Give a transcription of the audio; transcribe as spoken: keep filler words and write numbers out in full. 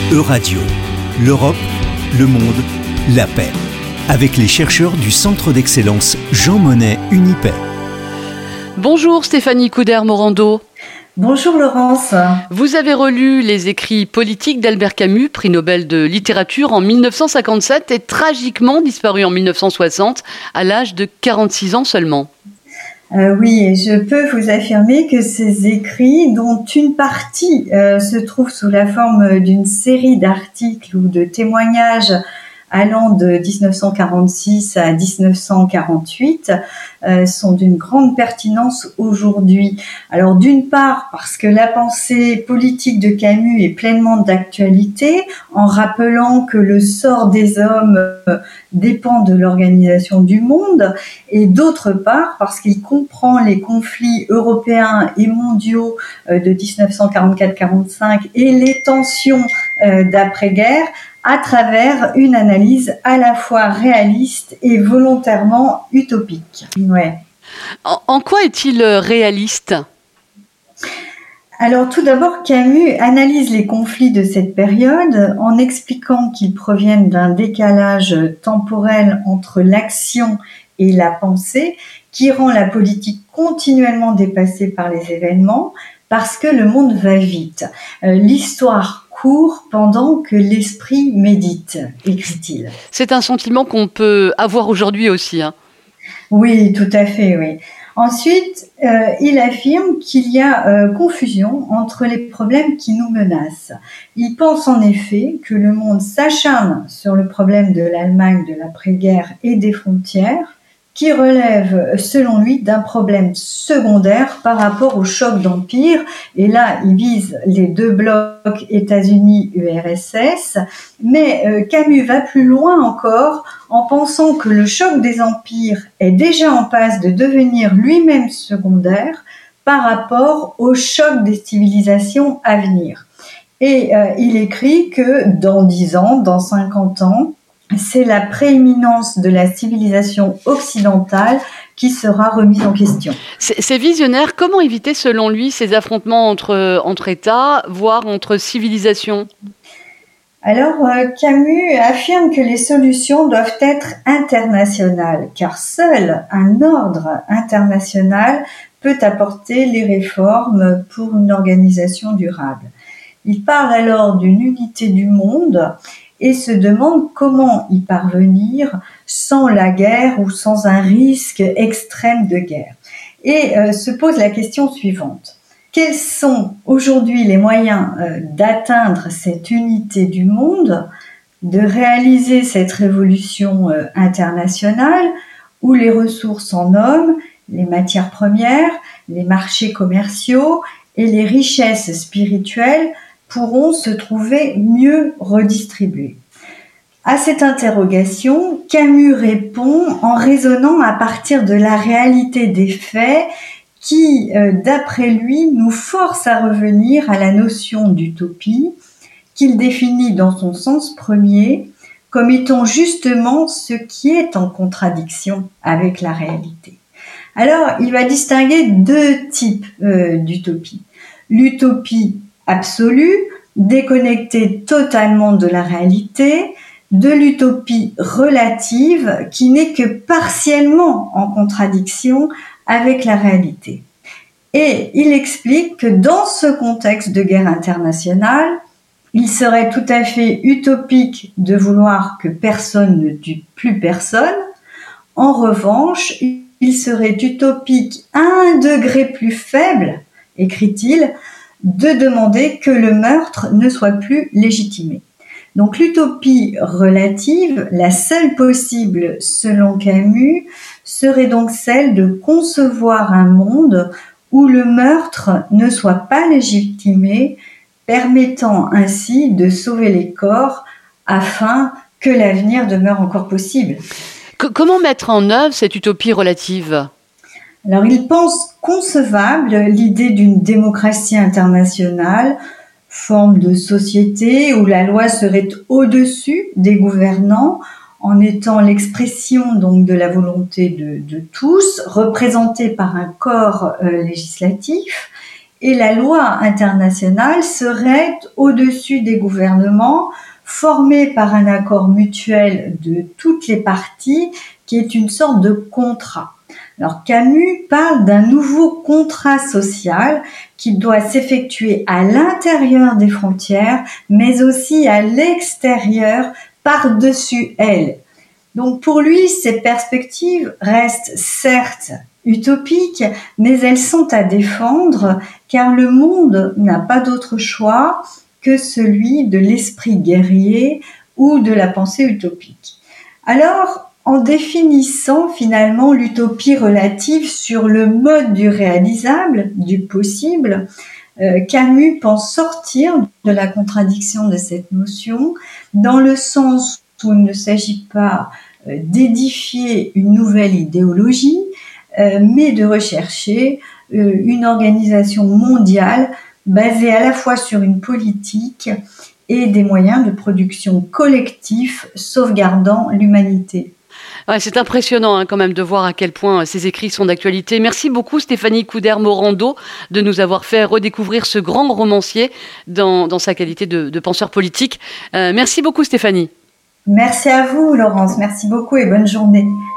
Euradio, l'Europe, le monde, la paix. Avec les chercheurs du Centre d'excellence Jean Monnet Unipaix. Bonjour Stéphanie Couder-Morando. Bonjour Laurence. Vous avez relu les écrits politiques d'Albert Camus, prix Nobel de littérature en mille neuf cent cinquante-sept et tragiquement disparu en mille neuf cent soixante à l'âge de quarante-six ans seulement. Euh, oui, et je peux vous affirmer que ces écrits, dont une partie euh, se trouve sous la forme d'une série d'articles ou de témoignages allant de dix-neuf cent quarante-six à dix-neuf cent quarante-huit, euh, sont d'une grande pertinence aujourd'hui. Alors d'une part, parce que la pensée politique de Camus est pleinement d'actualité, en rappelant que le sort des hommes euh, dépend de l'organisation du monde, et d'autre part, parce qu'il comprend les conflits européens et mondiaux euh, de dix-neuf cent quarante-quatre quarante-cinq et les tensions euh, d'après-guerre, à travers une analyse à la fois réaliste et volontairement utopique. Ouais. En, en quoi est-il réaliste ? Alors tout d'abord, Camus analyse les conflits de cette période en expliquant qu'ils proviennent d'un décalage temporel entre l'action et la pensée qui rend la politique continuellement dépassée par les événements parce que le monde va vite. Euh, l'histoire court pendant que l'esprit médite, écrit-il. C'est un sentiment qu'on peut avoir aujourd'hui aussi. Hein. Oui, tout à fait, oui. Ensuite, euh, il affirme qu'il y a euh, confusion entre les problèmes qui nous menacent. Il pense en effet que le monde s'acharne sur le problème de l'Allemagne de l'après-guerre et des frontières, qui relève, selon lui, d'un problème secondaire par rapport au choc d'empire. Et là, il vise les deux blocs États-Unis-U R S S. Mais euh, Camus va plus loin encore en pensant que le choc des empires est déjà en passe de devenir lui-même secondaire par rapport au choc des civilisations à venir. Et euh, il écrit que dans dix ans, dans cinquante ans, c'est la prééminence de la civilisation occidentale qui sera remise en question. C'est, c'est visionnaire. Comment éviter, selon lui, ces affrontements entre, entre États, voire entre civilisations ? Alors, Camus affirme que les solutions doivent être internationales, car seul un ordre international peut apporter les réformes pour une organisation durable. Il parle alors d'une unité du monde et se demande comment y parvenir sans la guerre ou sans un risque extrême de guerre. Et euh, se pose la question suivante. Quels sont aujourd'hui les moyens euh, d'atteindre cette unité du monde, de réaliser cette révolution euh, internationale où les ressources en hommes, les matières premières, les marchés commerciaux et les richesses spirituelles pourront se trouver mieux redistribués. À cette interrogation, Camus répond en raisonnant à partir de la réalité des faits qui, euh, d'après lui, nous force à revenir à la notion d'utopie qu'il définit dans son sens premier comme étant justement ce qui est en contradiction avec la réalité. Alors, il va distinguer deux types euh, d'utopie. L'utopie absolue, déconnectée totalement de la réalité, de l'utopie relative qui n'est que partiellement en contradiction avec la réalité. Et il explique que dans ce contexte de guerre internationale, il serait tout à fait utopique de vouloir que personne ne tue plus personne. En revanche, il serait utopique à un degré plus faible, écrit-il, de demander que le meurtre ne soit plus légitimé. Donc l'utopie relative, la seule possible selon Camus, serait donc celle de concevoir un monde où le meurtre ne soit pas légitimé, permettant ainsi de sauver les corps afin que l'avenir demeure encore possible. Que, comment mettre en œuvre cette utopie relative ? Alors, il pense concevable l'idée d'une démocratie internationale, forme de société où la loi serait au-dessus des gouvernants, en étant l'expression donc de la volonté de, de tous, représentée par un corps euh, législatif. et la loi internationale serait au-dessus des gouvernements, formée par un accord mutuel de toutes les parties, qui est une sorte de contrat. Alors Camus parle d'un nouveau contrat social qui doit s'effectuer à l'intérieur des frontières, mais aussi à l'extérieur, par-dessus elles. Donc pour lui, ces perspectives restent certes utopiques, mais elles sont à défendre, car le monde n'a pas d'autre choix que celui de l'esprit guerrier ou de la pensée utopique. Alors, en définissant finalement l'utopie relative sur le mode du réalisable, du possible, euh, Camus pense sortir de la contradiction de cette notion, dans le sens où il ne s'agit pas euh, d'édifier une nouvelle idéologie, euh, mais de rechercher euh, une organisation mondiale basée à la fois sur une politique et des moyens de production collectifs sauvegardant l'humanité. Ouais, c'est impressionnant hein, quand même de voir à quel point ces écrits sont d'actualité. Merci beaucoup Stéphanie Couder-Morando de nous avoir fait redécouvrir ce grand romancier dans, dans sa qualité de, de penseur politique. Euh, merci beaucoup Stéphanie. Merci à vous Laurence, merci beaucoup et bonne journée.